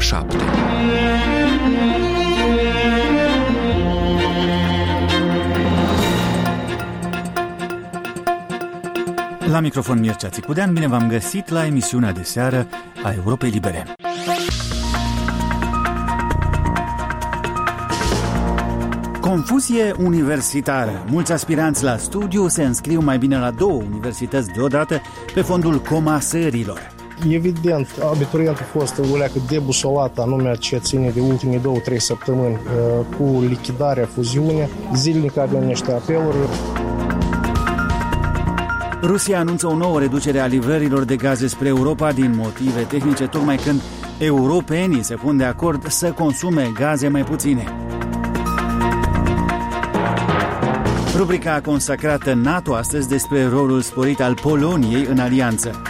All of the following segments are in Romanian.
7. La microfon Mircea Țicudean, bine v-am găsit la emisiunea de seară a Europei Libere. Confuzie universitară. Mulți aspiranți la studiu se înscriu mai bine la 2 universități deodată pe fondul comasărilor. Evident, abiturientul a fost o leacă debusolat, anume ce ține de ultimii 2-3 săptămâni cu lichidarea fuziunii. Zilnic avem niște apeluri. Rusia anunță o nouă reducere a livrărilor de gaze spre Europa din motive tehnice, tocmai când europenii se pun de acord să consume gaze mai puține. Rubrica consacrată NATO astăzi despre rolul sporit al Poloniei în alianță.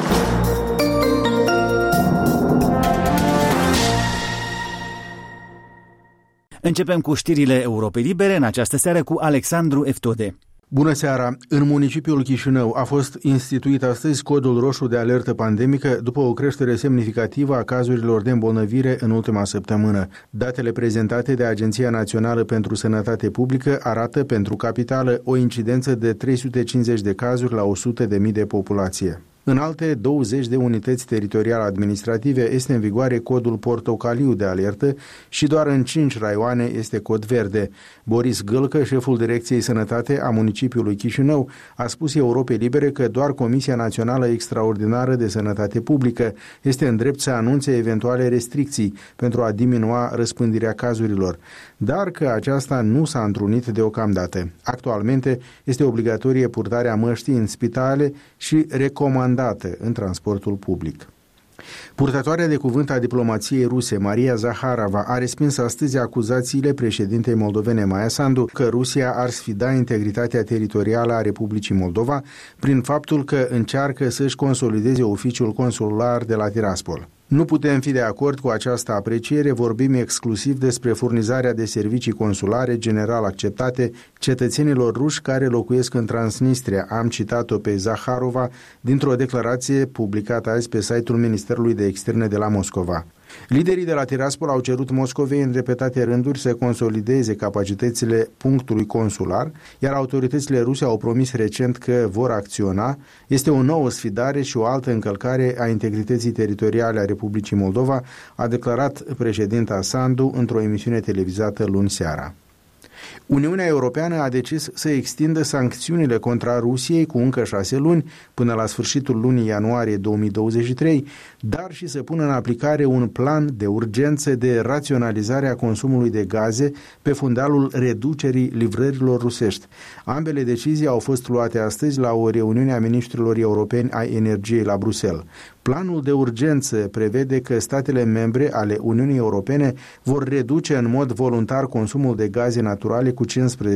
Începem cu știrile Europei Libere în această seară cu Alexandru Eftode. Bună seara! În municipiul Chișinău a fost instituit astăzi codul roșu de alertă pandemică după o creștere semnificativă a cazurilor de îmbolnăvire în ultima săptămână. Datele prezentate de Agenția Națională pentru Sănătate Publică arată pentru capitală o incidență de 350 de cazuri la 100.000 de populație. În alte 20 de unități teritoriale administrative este în vigoare codul portocaliu de alertă și doar în 5 raioane este cod verde. Boris Gâlcă, șeful Direcției Sănătate a municipiului Chișinău, a spus Europei Libere că doar Comisia Națională Extraordinară de Sănătate Publică este în drept să anunțe eventuale restricții pentru a diminua răspândirea cazurilor, dar că aceasta nu s-a întrunit deocamdată. Actualmente este obligatorie purtarea măștii în spitale și recomandată în transportul public. Purtătoarea de cuvânt a diplomației ruse, Maria Zaharova, a respins astăzi acuzațiile președintei moldovene Maia Sandu că Rusia ar sfida integritatea teritorială a Republicii Moldova prin faptul că încearcă să-și consolideze oficiul consular de la Tiraspol. Nu putem fi de acord cu această apreciere, vorbim exclusiv despre furnizarea de servicii consulare general acceptate cetățenilor ruși care locuiesc în Transnistria, am citat-o pe Zaharova dintr-o declarație publicată azi pe site-ul Ministerului de Externe de la Moscova. Liderii de la Tiraspol au cerut Moscovei în repetate rânduri să consolideze capacitățile punctului consular, iar autoritățile ruse au promis recent că vor acționa. Este o nouă sfidare și o altă încălcare a integrității teritoriale a Republicii Moldova, a declarat președinta Sandu într-o emisiune televizată luni seara. Uniunea Europeană a decis să extindă sancțiunile contra Rusiei cu încă 6 luni până la sfârșitul lunii ianuarie 2023, dar și să pună în aplicare un plan de urgență de raționalizare a consumului de gaze pe fundalul reducerii livrărilor rusești. Ambele decizii au fost luate astăzi la o reuniune a ministrilor europeni ai energiei la Bruxelles. Planul de urgență prevede că statele membre ale Uniunii Europene vor reduce în mod voluntar consumul de gaze naturale cu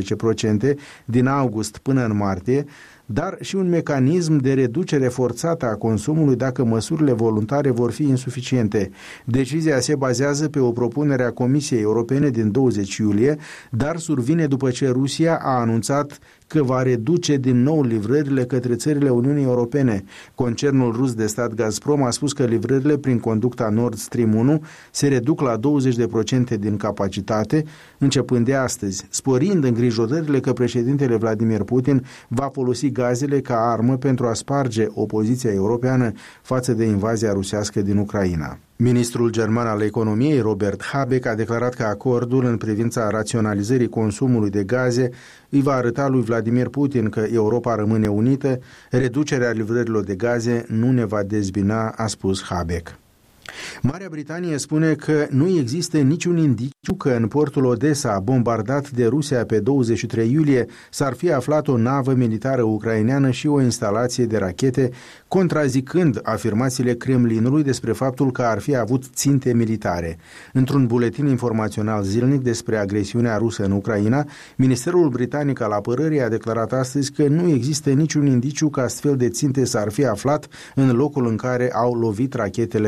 15% din august până în martie, dar și un mecanism de reducere forțată a consumului dacă măsurile voluntare vor fi insuficiente. Decizia se bazează pe o propunere a Comisiei Europene din 20 iulie, dar survine după ce Rusia a anunțat că va reduce din nou livrările către țările Uniunii Europene. Concernul rus de stat Gazprom a spus că livrările prin conducta Nord Stream 1 se reduc la 20% din capacitate, începând de astăzi, sporind îngrijorările că președintele Vladimir Putin va folosi gazele ca armă pentru a sparge opoziția europeană față de invazia rusească din Ucraina. Ministrul german al economiei, Robert Habeck, a declarat că acordul în privința raționalizării consumului de gaze îi va arăta lui Vladimir Putin că Europa rămâne unită, reducerea livrărilor de gaze nu ne va dezbina, a spus Habeck. Marea Britanie spune că nu există niciun indiciu că în portul Odessa, bombardat de Rusia pe 23 iulie, s-ar fi aflat o navă militară ucraineană și o instalație de rachete, contrazicând afirmațiile Kremlinului despre faptul că ar fi avut ținte militare. Într-un buletin informațional zilnic despre agresiunea rusă în Ucraina, Ministerul Britanic al Apărării a declarat astăzi că nu există niciun indiciu că astfel de ținte s-ar fi aflat în locul în care au lovit rachetele rusești.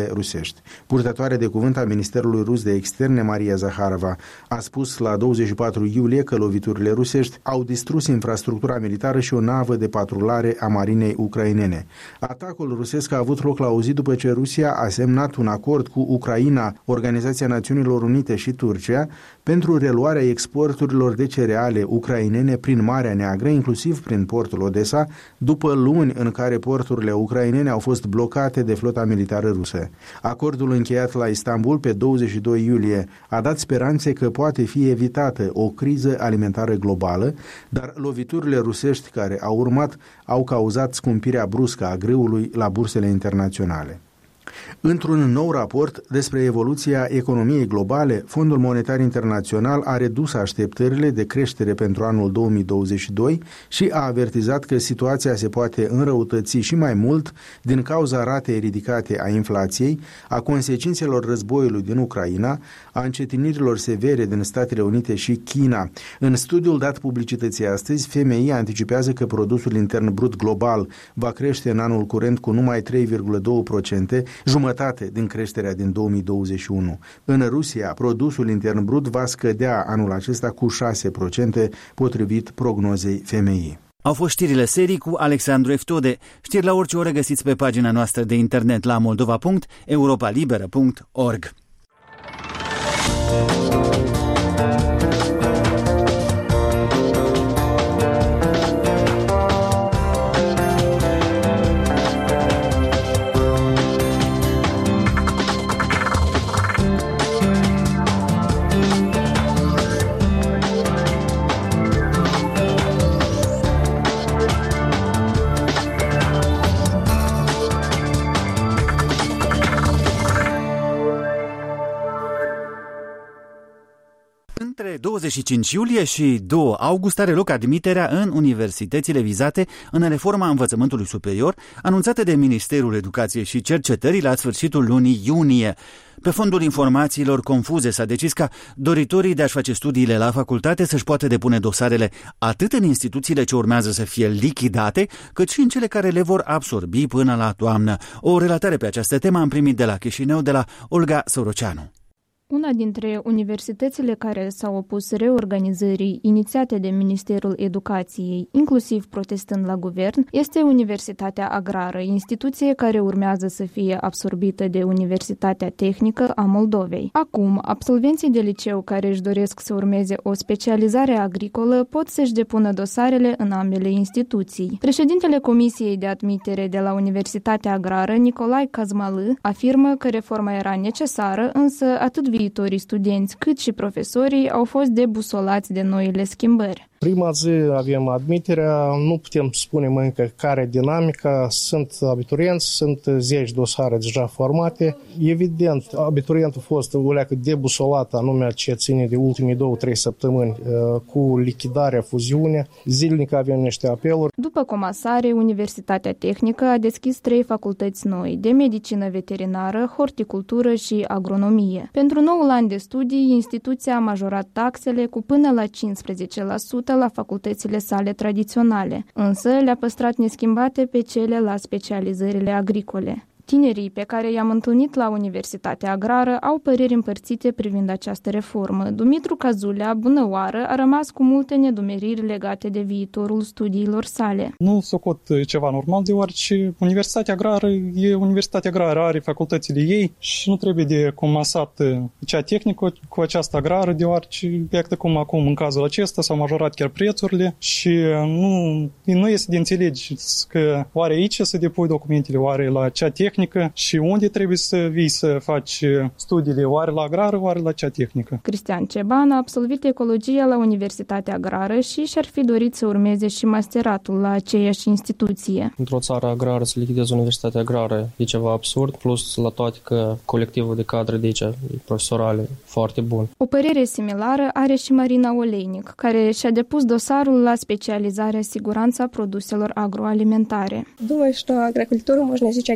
rusești. Purtătoarea de cuvânt a Ministerului Rus de Externe, Maria Zaharova, a spus la 24 iulie că loviturile rusești au distrus infrastructura militară și o navă de patrulare a marinei ucrainene. Atacul rusesc a avut loc la o zi după ce Rusia a semnat un acord cu Ucraina, Organizația Națiunilor Unite și Turcia pentru reluarea exporturilor de cereale ucrainene prin Marea Neagră, inclusiv prin portul Odessa, după luni în care porturile ucrainene au fost blocate de flota militară rusă. Acordul încheiat la Istanbul pe 22 iulie a dat speranțe că poate fi evitată o criză alimentară globală, dar loviturile rusești care au urmat au cauzat scumpirea bruscă a grâului la bursele internaționale. Într-un nou raport despre evoluția economiei globale, Fondul Monetar Internațional a redus așteptările de creștere pentru anul 2022 și a avertizat că situația se poate înrăutăți și mai mult din cauza ratei ridicate a inflației, a consecințelor războiului din Ucraina, a încetinirilor severe din Statele Unite și China. În studiul dat publicității astăzi, FMI anticipează că produsul intern brut global va crește în anul curent cu numai 3,2%, jumătate din creșterea din 2021. În Rusia, produsul intern brut va scădea anul acesta cu 6%, potrivit prognozei FMI. Au fost știrile serii cu Alexandru Eftode. Știri la orice oră găsiți pe pagina noastră de internet la moldova.europalibera.org. Între 25 iulie și 2 august are loc admiterea în universitățile vizate în reforma învățământului superior, anunțată de Ministerul Educației și Cercetării la sfârșitul lunii iunie. Pe fondul informațiilor confuze s-a decis ca doritorii de a-și face studiile la facultate să-și poată depune dosarele atât în instituțiile ce urmează să fie lichidate, cât și în cele care le vor absorbi până la toamnă. O relatare pe această temă am primit de la Chișinău, de la Olga Soroceanu. Una dintre universitățile care s-au opus reorganizării inițiate de Ministerul Educației, inclusiv protestând la guvern, este Universitatea Agrară, instituție care urmează să fie absorbită de Universitatea Tehnică a Moldovei. Acum, absolvenții de liceu care își doresc să urmeze o specializare agricolă pot să-și depună dosarele în ambele instituții. Președintele Comisiei de Admitere de la Universitatea Agrară, Nicolae Cazmală, afirmă că reforma era necesară, însă atât viitorii studenți cât și profesorii au fost debusolați de noile schimbări. Prima zi avem admiterea, nu putem spune încă care dinamica, sunt abiturienți, sunt 10 dosare deja formate. Evident, abiturientul a fost o leacă debusolat, anume ce ține de ultimii 2-3 săptămâni cu lichidarea, fuziunea. Zilnic avem niște apeluri. După comasare, Universitatea Tehnică a deschis 3 facultăți noi, de medicină veterinară, horticultură și agronomie. Pentru noul an de studii, instituția a majorat taxele cu până la 15% la facultățile sale tradiționale, însă le-a păstrat neschimbate pe cele la specializările agricole. Tinerii pe care i-am întâlnit la Universitatea Agrară au păreri împărțite privind această reformă. Dumitru Cazulea, bună oară, a rămas cu multe nedumeriri legate de viitorul studiilor sale. Nu socot ceva normal, deoarece Universitatea Agrară e Universitatea Agrară, are facultățile ei și nu trebuie de comasat cea tehnică cu această agrară, deoarece, iată cum acum în cazul acesta s-au majorat chiar prețurile și nu este de înțelege că oare aici să depui documentele, oare la cea tehnică și unde trebuie să vii să faci studiile, oare la agrară, oare la cea tehnică. Cristian Ceban a absolvit ecologia la Universitatea Agrară și și-ar fi dorit să urmeze și masteratul la aceeași instituție. Într-o țară agrară să lichidezi Universitatea Agrară e ceva absurd, plus la toate că colectivul de cadre de aici, profesorale, foarte bun. O părere similară are și Marina Oleinic, care și-a depus dosarul la specializarea siguranța produselor agroalimentare. Думаю, что агрокультуру можно изучать только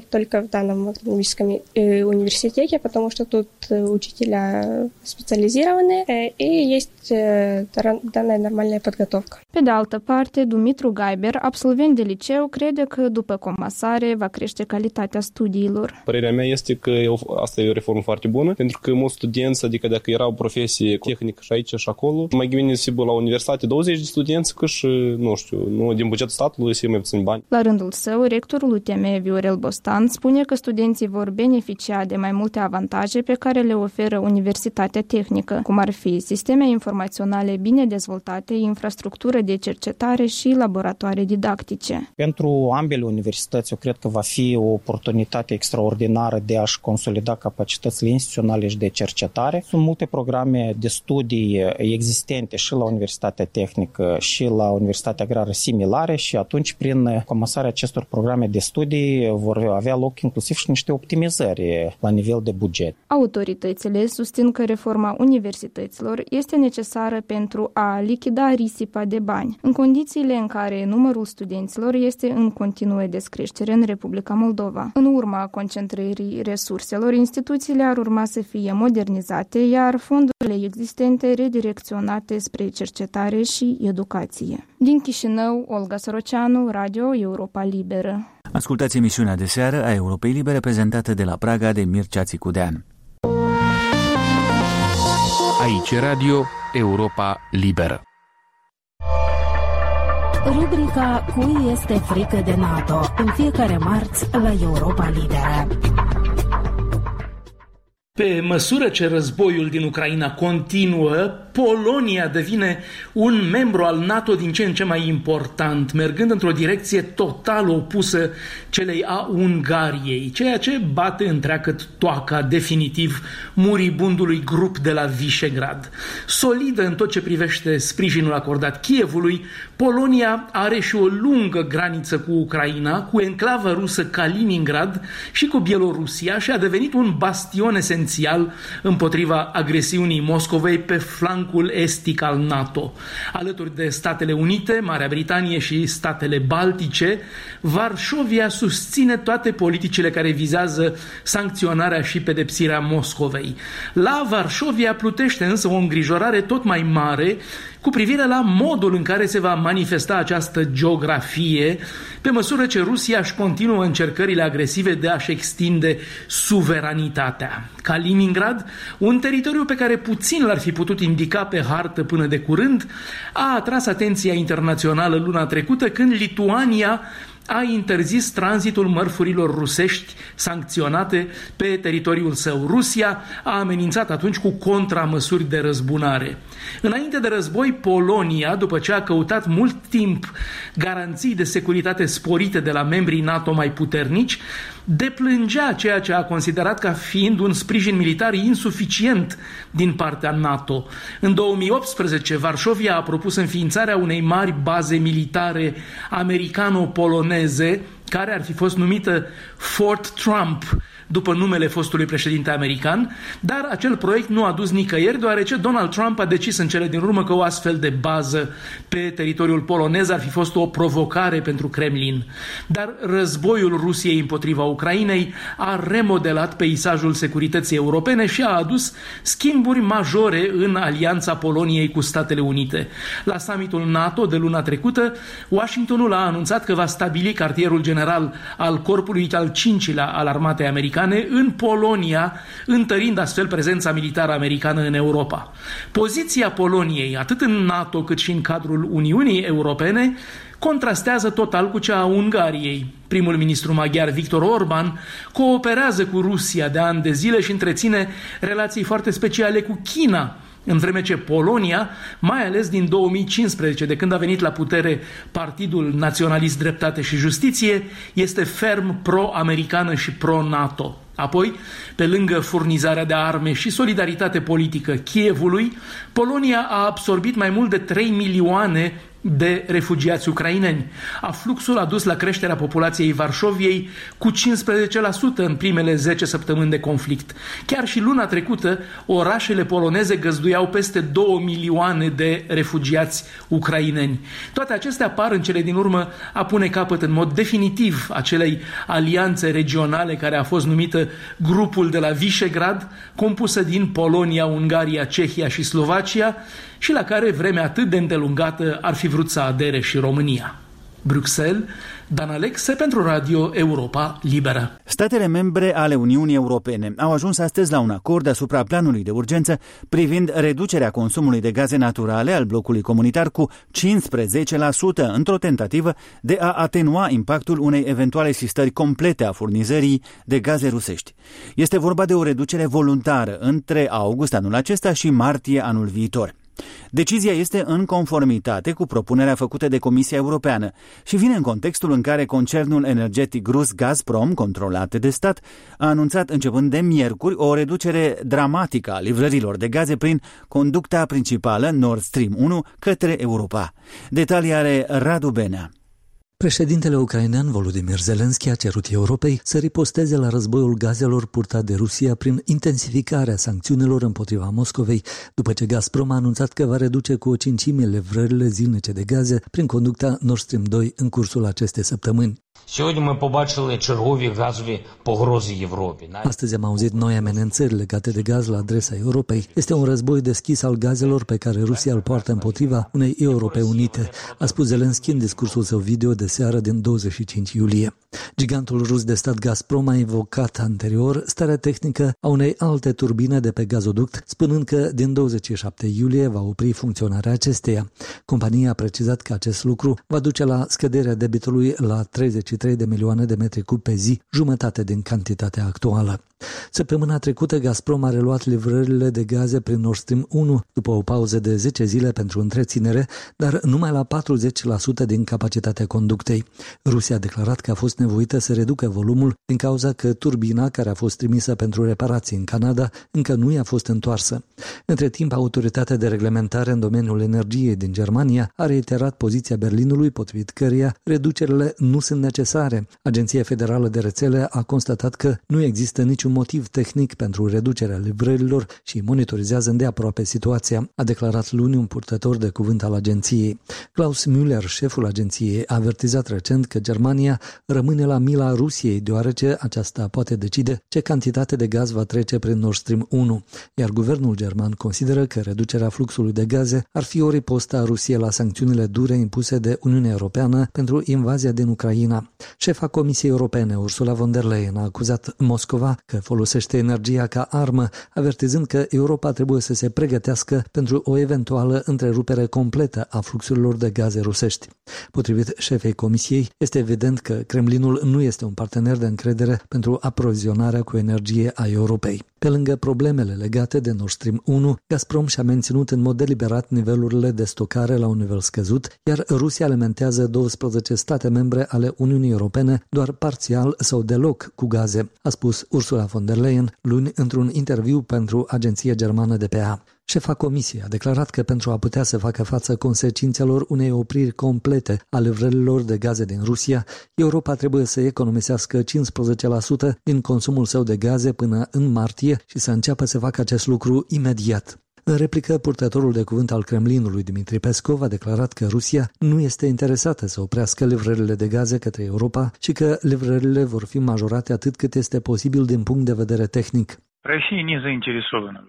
данном экономическом университете, потому что тут учителя специализированные и есть данная нормальная подготовка. Pe de altă parte, Dumitru Gaiber, absolvent de liceu, crede că după comasare va crește calitatea studiilor. Părerea mea este că asta e o reformă foarte bună, pentru că mulți studenți, adică dacă era o profesie tehnică și aici și acolo, mai bine să la universitate 20 de studenți, că și, nu știu, nu din bugetul statului să mai puțin bani. La rândul său, rectorul UTM Viorel Bostan spune că studenții vor beneficia de mai multe avantaje pe care le oferă Universitatea Tehnică, cum ar fi sisteme informaționale bine dezvoltate, infrastructură de cercetare și laboratoare didactice. Pentru ambele universități, eu cred că va fi o oportunitate extraordinară de a-și consolida capacitățile instituționale și de cercetare. Sunt multe programe de studii existente și la Universitatea Tehnică și la Universitatea Agrară similare și atunci, prin comasarea acestor programe de studii, vor avea loc inclusiv și niște optimizări la nivel de buget. Autoritățile susțin că reforma universităților este necesară pentru a lichida risipa de bani, în condițiile în care numărul studenților este în continuă descreștere în Republica Moldova. În urma concentrării resurselor, instituțiile ar urma să fie modernizate, iar fondurile existente redirecționate spre cercetare și educație. Din Chișinău, Olga Soroceanu, Radio Europa Liberă. Ascultați emisiunea de seară a Europei Libere prezentată de la Praga de Mircea Țicudean. Aici Radio Europa Liberă. Rubrica Cui este frică de NATO, în fiecare marți la Europa Liberă. Pe măsură ce războiul din Ucraina continuă, Polonia devine un membru al NATO din ce în ce mai important, mergând într-o direcție total opusă celei a Ungariei, ceea ce bate întreagăt toaca definitiv muribundului grup de la Visegrad. Solidă în tot ce privește sprijinul acordat Kievului, Polonia are și o lungă graniță cu Ucraina, cu enclava rusă Kaliningrad și cu Bielorusia și a devenit un bastion esențial împotriva agresiunii Moscovei pe flancul estic al NATO. Alături de Statele Unite, Marea Britanie și statele Baltice, Varșovia susține toate politicile care vizează sancționarea și pedepsirea Moscovei. La Varșovia plutește însă o îngrijorare tot mai mare cu privire la modul în care se va manifesta această geografie pe măsură ce Rusia își continuă încercările agresive de a-și extinde suveranitatea. Kaliningrad, un teritoriu pe care puțin l-ar fi putut indica pe hartă până de curând, a atras atenția internațională luna trecută când Lituania a interzis tranzitul mărfurilor rusești sancționate pe teritoriul său. Rusia a amenințat atunci cu contramăsuri de răzbunare. Înainte de război, Polonia, după ce a căutat mult timp garanții de securitate sporite de la membrii NATO mai puternici, deplângea ceea ce a considerat ca fiind un sprijin militar insuficient din partea NATO. În 2018, Varșovia a propus înființarea unei mari baze militare americano-poloneze, care ar fi fost numită Fort Trump, după numele fostului președinte american, dar acel proiect nu a dus nicăieri, deoarece Donald Trump a decis în cele din urmă că o astfel de bază pe teritoriul polonez ar fi fost o provocare pentru Kremlin. Dar războiul Rusiei împotriva Ucrainei a remodelat peisajul securității europene și a adus schimburi majore în alianța Poloniei cu Statele Unite. La summitul NATO de luna trecută, Washingtonul a anunțat că va stabili cartierul general al corpului al 5-lea al armatei americane în Polonia, întărind astfel prezența militară americană în Europa. Poziția Poloniei, atât în NATO cât și în cadrul Uniunii Europene, contrastează total cu cea a Ungariei. Primul ministru maghiar Viktor Orban cooperează cu Rusia de ani de zile și întreține relații foarte speciale cu China, în vreme ce Polonia, mai ales din 2015, de când a venit la putere Partidul Naționalist Dreptate și Justiție, este ferm pro-americană și pro-NATO. Apoi, pe lângă furnizarea de arme și solidaritate politică Kievului, Polonia a absorbit mai mult de 3 milioane de refugiați ucraineni. Afluxul a dus la creșterea populației Varșoviei cu 15% în primele 10 săptămâni de conflict. Chiar și luna trecută, orașele poloneze găzduiau peste 2 milioane de refugiați ucraineni. Toate acestea par în cele din urmă a pune capăt în mod definitiv acelei alianțe regionale care a fost numită Grupul de la Visegrad, compusă din Polonia, Ungaria, Cehia și Slovacia, și la care vremea atât de îndelungată ar fi vrut să adere și România. Bruxelles, Dan Alexe pentru Radio Europa Liberă. Statele membre ale Uniunii Europene au ajuns astăzi la un acord asupra planului de urgență privind reducerea consumului de gaze naturale al blocului comunitar cu 15% într-o tentativă de a atenua impactul unei eventuale sistări complete a furnizării de gaze rusești. Este vorba de o reducere voluntară între august anul acesta și martie anul viitor. Decizia este în conformitate cu propunerea făcută de Comisia Europeană și vine în contextul în care concernul energetic rus Gazprom, controlat de stat, a anunțat începând de miercuri o reducere dramatică a livrărilor de gaze prin conducta principală Nord Stream 1 către Europa. Detalii are Radu Benea. Președintele ucrainean Volodymyr Zelensky a cerut Europei să riposteze la războiul gazelor purtat de Rusia prin intensificarea sancțiunilor împotriva Moscovei, după ce Gazprom a anunțat că va reduce cu o cincime livrările zilnice de gaze prin conducta Nord Stream 2 în cursul acestei săptămâni. Astăzi am auzit noi amenințări legate de gaz la adresa Europei. Este un război deschis al gazelor pe care Rusia îl poartă împotriva unei Europe unite, a spus Zelensky în discursul său video de seară din 25 iulie. Gigantul rus de stat Gazprom a invocat anterior starea tehnică a unei alte turbine de pe gazoduct, spunând că din 27 iulie va opri funcționarea acesteia. Compania a precizat că acest lucru va duce la scăderea debitului la 33 de milioane de metri cub pe zi, jumătate din cantitatea actuală. Săptămâna trecută, Gazprom a reluat livrările de gaze prin Nord Stream 1 după o pauză de 10 zile pentru întreținere, dar numai la 40% din capacitatea conductei. Rusia a declarat că a fost nevoită să reducă volumul din cauza că turbina care a fost trimisă pentru reparații în Canada încă nu i-a fost întoarsă. Între timp, autoritatea de reglementare în domeniul energiei din Germania a reiterat poziția Berlinului, potrivit căreia reducerile nu sunt necesare. Agenția Federală de Rețele a constatat că nu există niciun motiv tehnic pentru reducerea livrărilor și monitorizează îndeaproape situația, a declarat luni un purtător de cuvânt al agenției. Klaus Müller, șeful agenției, a avertizat recent că Germania rămâne la mila Rusiei, deoarece aceasta poate decide ce cantitate de gaz va trece prin Nord Stream 1, iar guvernul german consideră că reducerea fluxului de gaze ar fi o ripostă a Rusiei la sancțiunile dure impuse de Uniunea Europeană pentru invazia din Ucraina. Șefa Comisiei Europene, Ursula von der Leyen, a acuzat Moscova că folosește energia ca armă, avertizând că Europa trebuie să se pregătească pentru o eventuală întrerupere completă a fluxurilor de gaze rusești. Potrivit șefei Comisiei, este evident că Kremlinul nu este un partener de încredere pentru aprovizionarea cu energie a Europei. Pe lângă problemele legate de Nord Stream 1, Gazprom și-a menținut în mod deliberat nivelurile de stocare la un nivel scăzut, iar Rusia alimentează 12 state membre ale Uniunii Europene doar parțial sau deloc cu gaze, a spus Ursula von der Leyen luni într-un interviu pentru agenția germană DPA. Șefa Comisiei a declarat că pentru a putea să facă față consecințelor unei opriri complete a livrărilor de gaze din Rusia, Europa trebuie să economisească 15% din consumul său de gaze până în martie și să înceapă să facă acest lucru imediat. În replică, purtătorul de cuvânt al Kremlinului, Dmitri Peskov, a declarat că Rusia nu este interesată să oprească livrările de gaze către Europa și că livrările vor fi majorate atât cât este posibil din punct de vedere tehnic. Россия не заинтересована.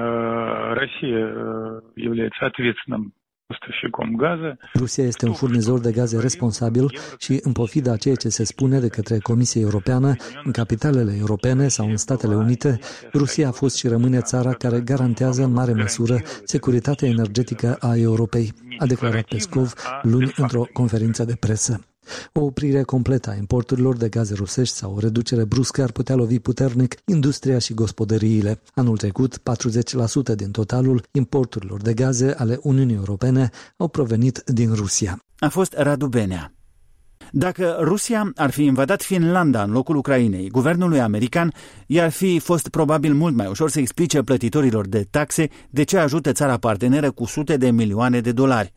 Россия является ответственным поставщиком газа. Rusia este un furnizor de gaze responsabil și, în pofida a ceea ce se spune de către Comisia Europeană, în capitalele europene sau în Statele Unite, Rusia a fost și rămâne țara care garantează în mare măsură securitatea energetică a Europei, a declarat Peskov luni într-o conferință de presă. O oprire completă a importurilor de gaze rusești sau o reducere bruscă ar putea lovi puternic industria și gospodăriile. Anul trecut, 40% din totalul importurilor de gaze ale Uniunii Europene au provenit din Rusia. A fost Radu Benea. Dacă Rusia ar fi invadat Finlanda în locul Ucrainei, guvernului american i-ar fi fost probabil mult mai ușor să explice plătitorilor de taxe de ce ajută țara parteneră cu sute de milioane de dolari.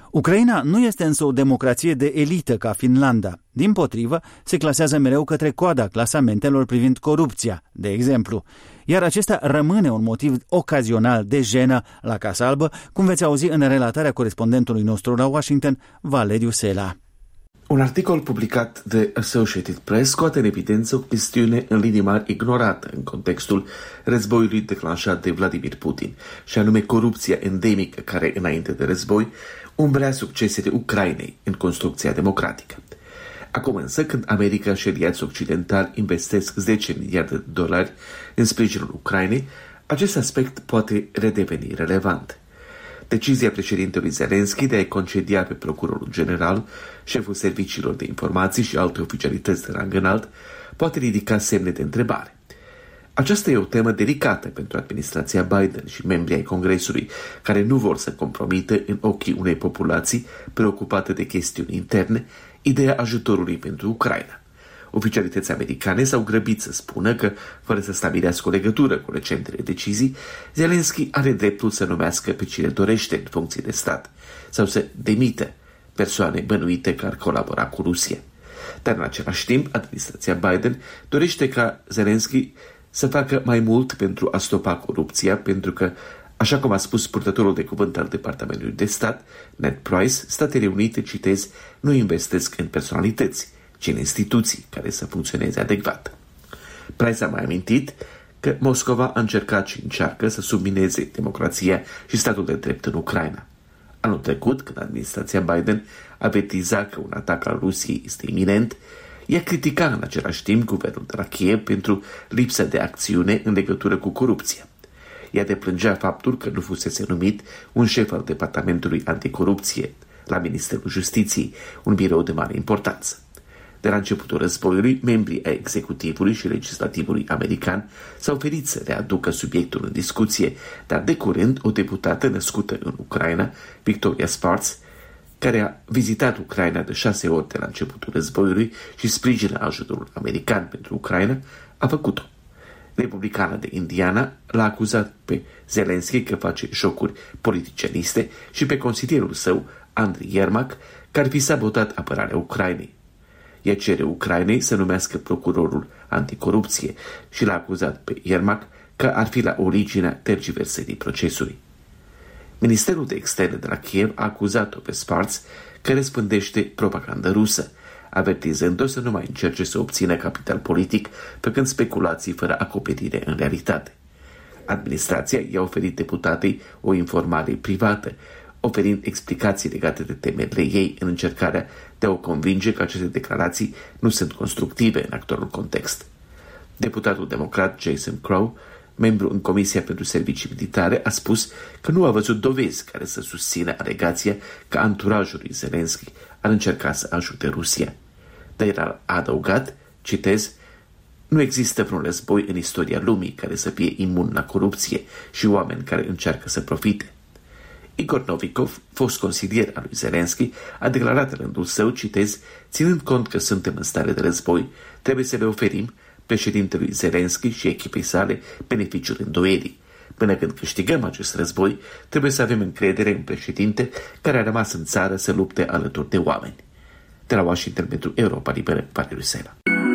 Ucraina nu este însă o democrație de elită ca Finlanda. Dimpotrivă, se clasează mereu către coada clasamentelor privind corupția, de exemplu. Iar acesta rămâne un motiv ocazional de jenă la Casa Albă, cum veți auzi în relatarea corespondentului nostru la Washington, Valeriu Sela. Un articol publicat de Associated Press scoate în evidență o chestiune în linii mari ignorată în contextul războiului declanșat de Vladimir Putin, și anume corupția endemică care, înainte de război, umbrea succesele Ucrainei în construcția democratică. Acum însă, când America și aliații occidentali investesc 10 miliarde de dolari în sprijinul Ucrainei, acest aspect poate redeveni relevant. Decizia președintelui Zelensky de a-i concedia pe procurorul general, șeful serviciilor de informații și alte oficialități de rang înalt poate ridica semne de întrebare. Aceasta e o temă delicată pentru administrația Biden și membrii ai Congresului, care nu vor să compromită în ochii unei populații preocupate de chestiuni interne ideea ajutorului pentru Ucraina. Oficialități americane s-au grăbit să spună că, fără să stabilească o legătură cu recentele decizii, Zelensky are dreptul să numească pe cine dorește în funcție de stat sau să demită persoane bănuite că ar colabora cu Rusia. Dar în același timp, administrația Biden dorește ca Zelensky să facă mai mult pentru a stopa corupția, pentru că, așa cum a spus purtătorul de cuvânt al Departamentului de Stat, Ned Price, Statele Unite, citez, nu investesc în personalități, ci în instituții care să funcționeze adecvat. Price a mai amintit că Moscova a încercat și încearcă să submineze democrația și statul de drept în Ucraina. Anul trecut, când administrația Biden avertiza că un atac al Rusiei este iminent, ea critica în același timp guvernul de la Kiev pentru lipsa de acțiune în legătură cu corupția. Ea deplângea faptul că nu fusese numit un șef al Departamentului Anticorupție la Ministerul Justiției, un birou de mare importanță. De la începutul războiului, membrii ai executivului și legislativului american s-au ferit să readucă subiectul în discuție, dar de curând o deputată născută în Ucraina, Victoria Sparks, care a vizitat Ucraina de 6 ori de la începutul războiului și sprijină ajutorul american pentru Ucraina, a făcut-o. Republicana de Indiana l-a acuzat pe Zelensky că face jocuri politicianiste și pe consilierul său, Andriy Yermak, că ar fi sabotat apărarea Ucrainei. Ea cere Ucrainei să numească procurorul anticorupție și l-a acuzat pe Yermak că ar fi la originea tergiversării procesului. Ministerul de Externe de la Kiev a acuzat-o pe Sparks că răspândește propagandă rusă, avertizând-o să nu mai încerce să obțină capital politic, făcând speculații fără acoperire în realitate. Administrația i-a oferit deputatei o informare privată, oferind explicații legate de temerile ei în încercarea de a o convinge că aceste declarații nu sunt constructive în actualul context. Deputatul democrat Jason Crow, membru în Comisia pentru Servicii Militare, a spus că nu a văzut dovezi care să susțină alegația că anturajul lui Zelensky ar încerca să ajute Rusia. Dar el a adăugat, citez, nu există vreun război în istoria lumii care să fie imun la corupție și oameni care încearcă să profite. Igor Novikov, fost consilier al lui Zelensky, a declarat în rândul său, citez, ținând cont că suntem în stare de război, trebuie să le oferim președintelui Zelensky și echipei sale beneficiul îndoierii. Până când câștigăm acest război, trebuie să avem încredere în președinte care a rămas în țară să lupte alături de oameni. De la Washington pentru Europa Liberă, Valeriu Sela.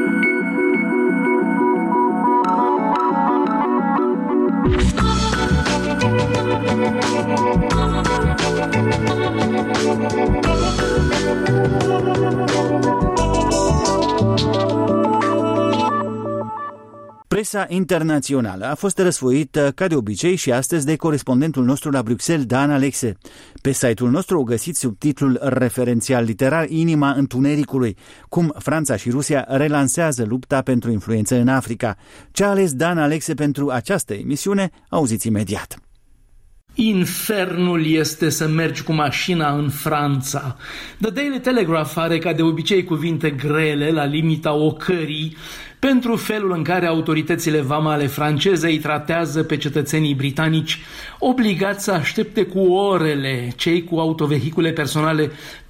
Presa internațională a fost răsfoită, ca de obicei și astăzi, de corespondentul nostru la Bruxelles, Dan Alexe. Pe site-ul nostru o găsiți subtitlul referențial literar Inima întunericului, cum Franța și Rusia relansează lupta pentru influență în Africa. Ce a ales Dan Alexe pentru această emisiune, auziți imediat. Infernul este să mergi cu mașina în Franța. The Daily Telegraph are ca de obicei cuvinte grele, la limita ocării, pentru felul în care autoritățile vamale franceze îi tratează pe cetățenii britanici obligați să aștepte cu orele cei cu autovehicule personale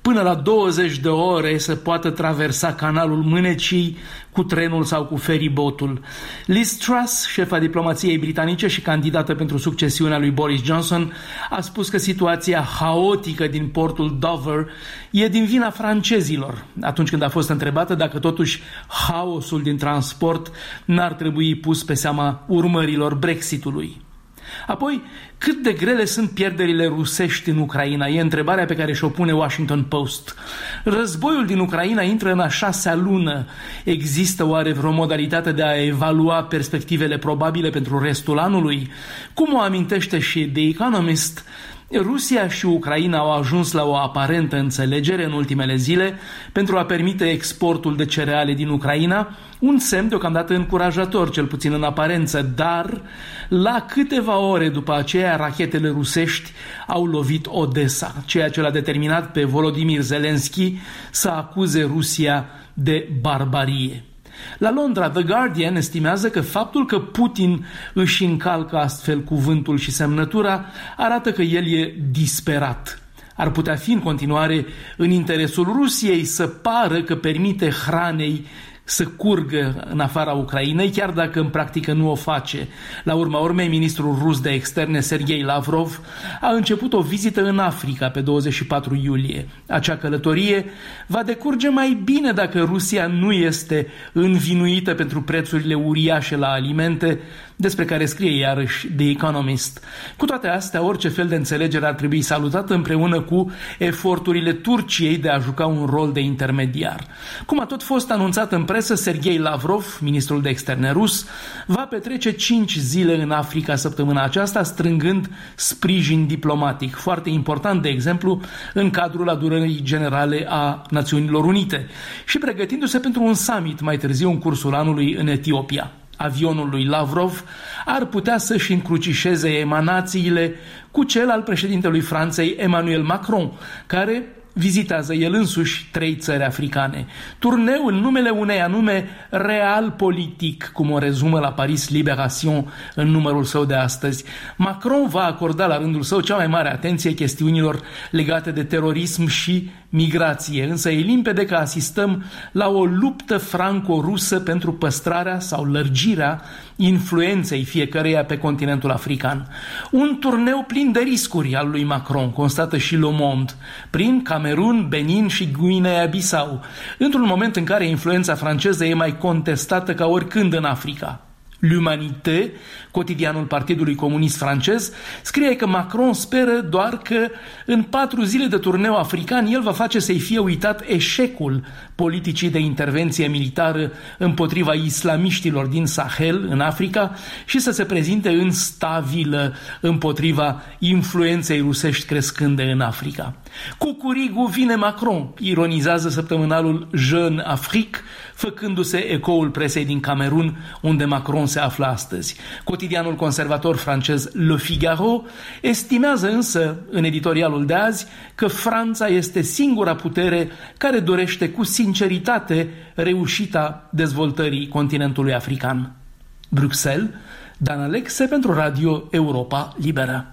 până la 20 de ore să poată traversa canalul Mânecii cu trenul sau cu feribotul. Liz Truss, șefa diplomației britanice și candidată pentru succesiunea lui Boris Johnson, a spus că situația haotică din portul Dover e din vina francezilor, atunci când a fost întrebată dacă totuși haosul din transport n-ar trebui pus pe seama urmărilor Brexitului. Apoi, cât de grele sunt pierderile rusești în Ucraina? E întrebarea pe care și-o pune Washington Post. Războiul din Ucraina intră în a 6-a lună. Există oare vreo modalitate de a evalua perspectivele probabile pentru restul anului? Cum o amintește și The Economist, Rusia și Ucraina au ajuns la o aparentă înțelegere în ultimele zile pentru a permite exportul de cereale din Ucraina, un semn deocamdată încurajator, cel puțin în aparență, dar la câteva ore după aceea rachetele rusești au lovit Odessa, ceea ce l-a determinat pe Volodymyr Zelensky să acuze Rusia de barbarie. La Londra, The Guardian estimează că faptul că Putin își încalcă astfel cuvântul și semnătura arată că el e disperat. Ar putea fi în continuare în interesul Rusiei să pară că permite hranei să curgă în afara Ucrainei, chiar dacă în practică nu o face. La urma urmei, ministrul rus de externe Sergei Lavrov a început o vizită în Africa pe 24 iulie. Acea călătorie va decurge mai bine dacă Rusia nu este învinuită pentru prețurile uriașe la alimente, despre care scrie iarăși The Economist. Cu toate astea, orice fel de înțelegere ar trebui salutată împreună cu eforturile Turciei de a juca un rol de intermediar. Cum a tot fost anunțat în presă, Sergei Lavrov, ministrul de externe rus, va petrece 5 zile în Africa săptămâna aceasta, strângând sprijin diplomatic, foarte important, de exemplu, în cadrul adunării generale a Națiunilor Unite și pregătindu-se pentru un summit mai târziu în cursul anului în Etiopia. Avionul lui Lavrov ar putea să-și încrucișeze emanațiile cu cel al președintelui Franței Emmanuel Macron, care vizitează el însuși 3 țări africane. Turneu în numele unei anume realpolitik, cum o rezumă la Paris Libération în numărul său de astăzi. Macron va acorda la rândul său cea mai mare atenție chestiunilor legate de terorism și migrație, însă e limpede că asistăm la o luptă franco-rusă pentru păstrarea sau lărgirea influenței fiecăreia pe continentul african. Un turneu plin de riscuri al lui Macron, constată și Le Monde, prin Camerun, Benin și Guinea-Bissau, într-un moment în care influența franceză e mai contestată ca oricând în Africa. L'Humanité, cotidianul Partidului Comunist francez, scrie că Macron speră doar că în 4 zile de turneu african el va face să-i fie uitat eșecul politicii de intervenție militară împotriva islamiștilor din Sahel, în Africa, și să se prezinte în stabilă împotriva influenței rusești crescânde în Africa. Cucurigu vine Macron, ironizează săptămânalul Jeune Afrique, făcându-se ecoul presei din Camerun, unde Macron se află astăzi. Cotidianul conservator francez Le Figaro estimează însă, în editorialul de azi, că Franța este singura putere care dorește cu sinceritate reușita dezvoltării continentului african. Bruxelles, Dan Alexe pentru Radio Europa Liberă.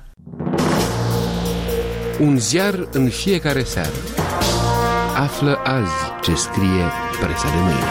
Un ziar în fiecare seară. Află azi ce scrie presa de mâine.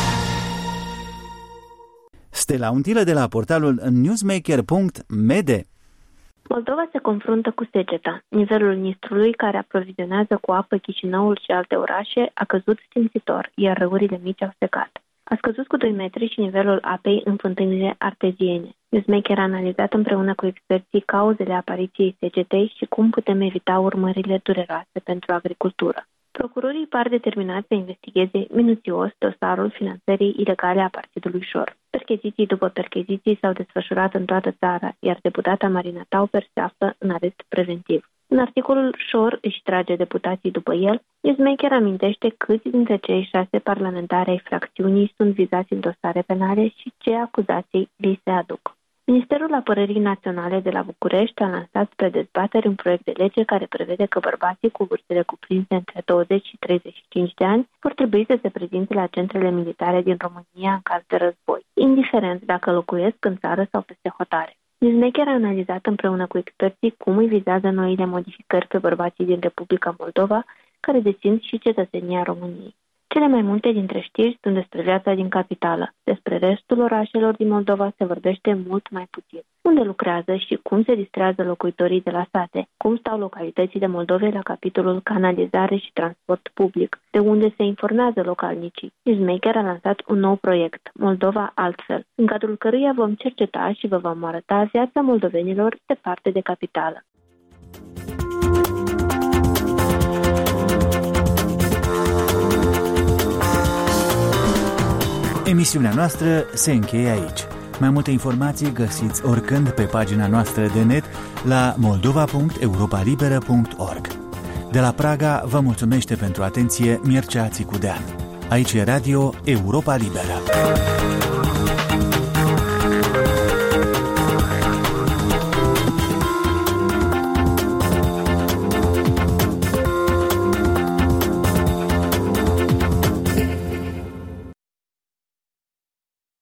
Stella Untilă de la portalul newsmaker.md. Moldova se confruntă cu seceta. Nivelul Nistrului, care aprovizionează cu apă Chișinăul și alte orașe, a căzut simțitor, iar râurile mici au secat. A scăzut cu 2 metri și nivelul apei în fântânile arteziene. Newsmaker a analizat împreună cu experții cauzele apariției secetei și cum putem evita urmările dureroase pentru agricultură. Procurorii par determinați să investigheze minuțios dosarul finanțării ilegale a Partidului Șor. Percheziții după percheziții s-au desfășurat în toată țara, iar deputata Marina Tauper se află în arest preventiv. În articolul Șor își trage deputații după el, Newsmaker amintește câți dintre cei 6 parlamentari ai fracțiunii sunt vizați în dosare penale și ce acuzații li se aduc. Ministerul Apărării Naționale de la București a lansat spre dezbateri un proiect de lege care prevede că bărbații cu vârstele cuprinse între 20 și 35 de ani vor trebui să se prezinte la centrele militare din România în caz de război, indiferent dacă locuiesc în țară sau peste hotare. Newsmaker a analizat împreună cu experții cum îi vizează noile modificări pe bărbații din Republica Moldova, care dețin și cetățenia României. Cele mai multe dintre știri sunt despre viața din capitală. Despre restul orașelor din Moldova se vorbește mult mai puțin. Unde lucrează și cum se distrează locuitorii de la sate? Cum stau localitățile Moldovei la capitolul canalizare și transport public? De unde se informează localnicii? Newsmaker a lansat un nou proiect, Moldova Altfel, în cadrul căruia vom cerceta și vă vom arăta viața moldovenilor departe de capitală. Emisiunea noastră se încheie aici. Mai multe informații găsiți oricând pe pagina noastră de net la moldova.europalibera.org. De la Praga vă mulțumește pentru atenție Mircea Țicudean. Aici e Radio Europa Liberă.